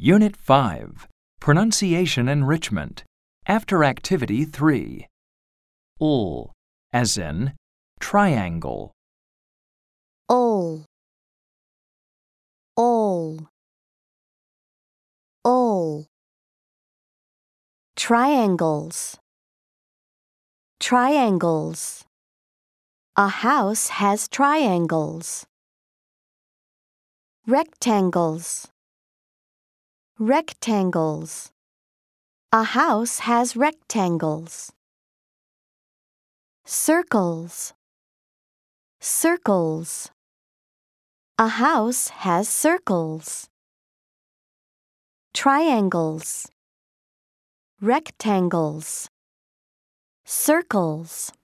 Unit 5, Pronunciation Enrichment, after Activity 3. Ul, as in triangle. Ul, ul, ul. Triangles, triangles. A house has triangles. Rectangles, rectangles. A house has rectangles. Circles, circles. A house has circles. Triangles, rectangles, circles.